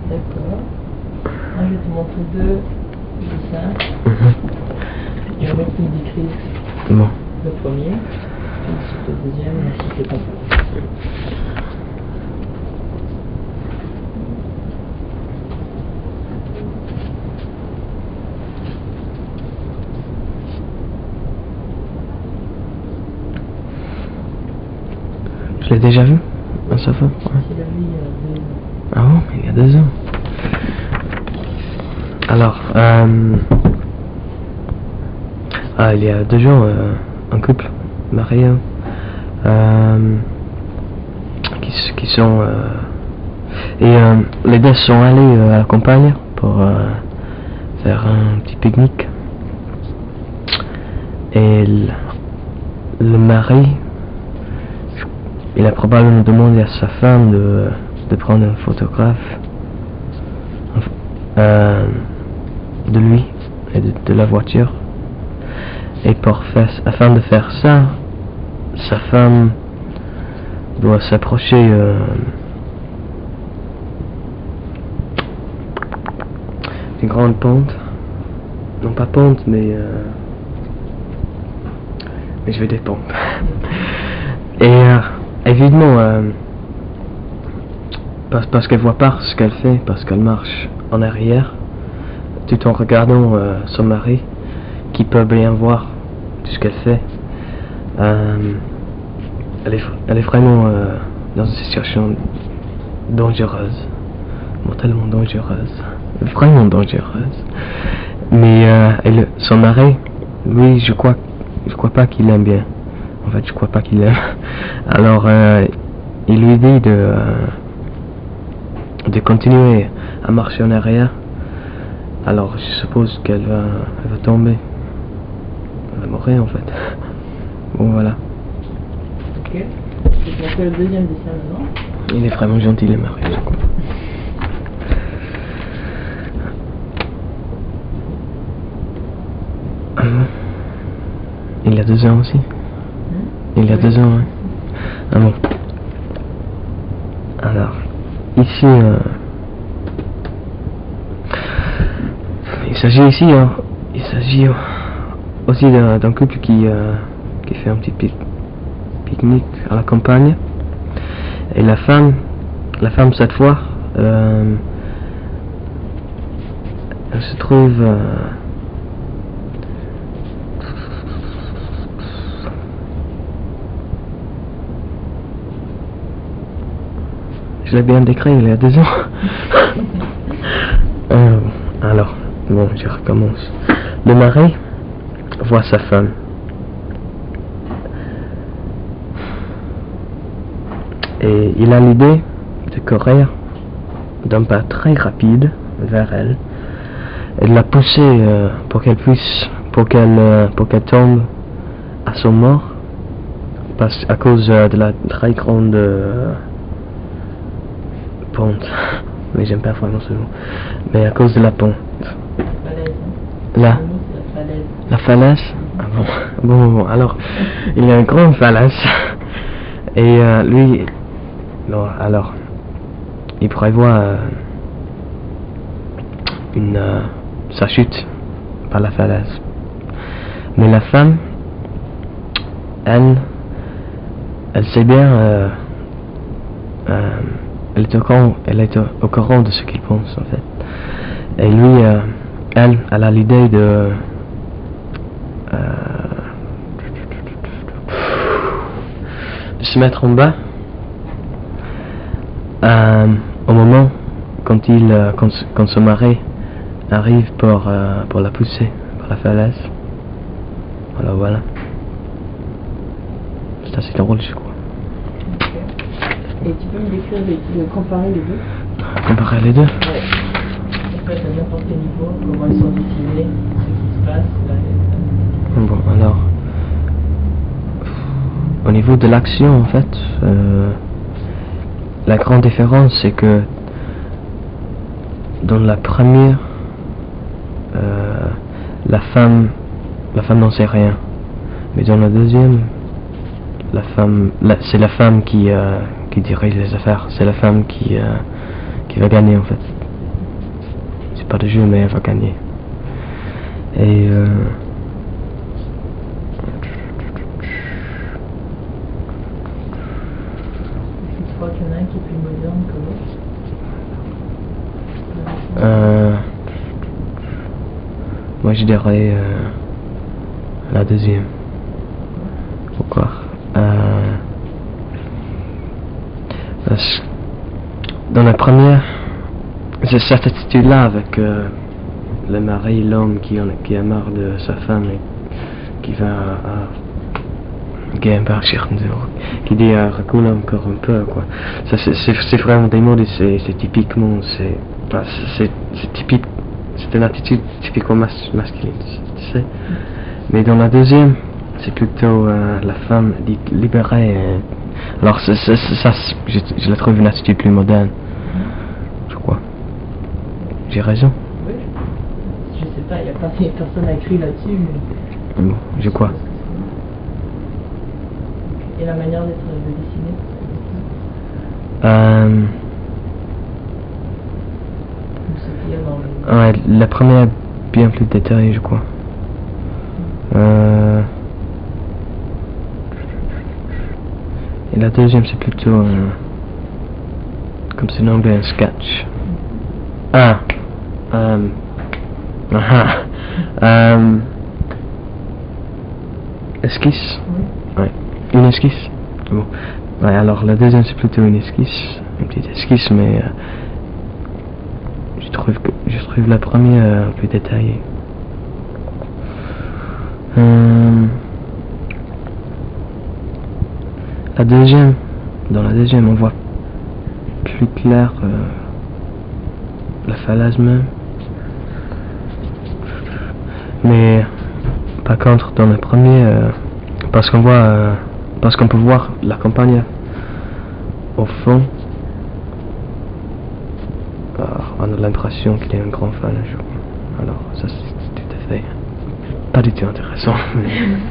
D'accord. Moi, je vais te montrer deux dessins. Je vais mettre une décrire Bon. le premier, ensuite le deuxième, et ensuite le complet. Je l'ai déjà vu, un sofa. Ouais. Tu l'as vu il y a 2 ans. Ah bon, il y a 2 ans. Alors, il y a 2 jours, un couple marié qui sont les deux sont allés à la campagne pour faire un petit pique-nique. Et le mari, il a probablement demandé à sa femme de prendre un photographe de lui et de la voiture. Et afin de faire ça, sa femme doit s'approcher d'une grande pente. Non pas pente, mais je vais des pentes. Et évidemment, parce qu'elle voit pas ce qu'elle fait, parce qu'elle marche en arrière, tout en regardant son mari, qui peut bien voir tout ce qu'elle fait. Elle est vraiment dans une situation dangereuse, tellement dangereuse, vraiment dangereuse. Mais son mari, lui, je crois pas qu'il aime bien. En fait, je crois pas qu'il aime. Alors, il lui dit de continuer à marcher en arrière. Alors, je suppose qu'elle va tomber. Elle va mourir, en fait. Bon, voilà. Ok. Je vais montrer le deuxième dessin maintenant. Il est vraiment gentil, le mari, je crois. Il a 2 ans aussi. Il a 2 ans, ouais. Ah bon. Alors, ici, il s'agit aussi d'un couple qui fait un petit pique-nique à la campagne. Et la femme cette fois, elle se trouve je l'ai bien décrit il y a 2 ans. Alors, bon, je recommence. Le mari voit sa femme. Et il a l'idée de courir d'un pas très rapide vers elle et de la pousser pour qu'elle tombe à son mort, à cause de la très grande pente. Mais j'aime pas vraiment ce mot. Mais à cause de la pente. Falaise. La falaise. Ah bon. Alors, il y a une grande falaise. Et lui, non, alors, il prévoit sa chute par la falaise. Mais la femme, elle sait bien, elle est au courant de ce qu'il pense, en fait. Et lui, elle a l'idée de se mettre en bas au moment quand son mari arrive pour la pousser par la falaise. Alors voilà. C'est assez drôle, je crois. Okay. Et tu peux me décrire, comparer les deux? Comparer les deux? Ouais. En fait, à n'importe quel niveau, comment ils sont dessinés, ce qui se passe, là. Bon, alors, au niveau de l'action, en fait, la grande différence, c'est que dans la première, la femme n'en sait rien, mais dans la deuxième, c'est la femme qui dirige les affaires, c'est la femme qui va gagner, en fait. pas de jeu, mais elle va gagner. Et Tu crois qu'il y en a un qui est plus moderne que l'autre? moi je dirais la deuxième. Pourquoi? Parce que dans la première, c'est cette attitude-là avec le mari, l'homme qui a marre de sa femme et qui va à qui dit raconte encore un peu quoi. Ça c'est vraiment des mots, c'est typiquement c'est typique, c'est une attitude typiquement masculine, tu sais. Mais dans la deuxième, c'est plutôt la femme libérée. Alors ça, je la trouve une attitude plus moderne, je crois. J'ai raison? Oui. Je sais pas, il n'y a pas personne a écrit là-dessus, mais... Bon, je crois. Et la manière d'être dessinée? Ce qu'il y a dans le... Ouais, la première est bien plus détaillée, je crois. Et la deuxième, c'est plutôt comme c'est en anglais, un sketch. Esquisse. Oui. Ouais, une esquisse. Bon. Ouais, alors la deuxième, c'est plutôt une esquisse, une petite esquisse, mais je trouve la première plus détaillée. Dans la deuxième, on voit plus clair la falaise même. Mais par contre, dans la première, parce qu'on peut voir la campagne au fond, on a l'impression qu'il est un grand fan. Alors ça c'est tout à fait pas du tout intéressant.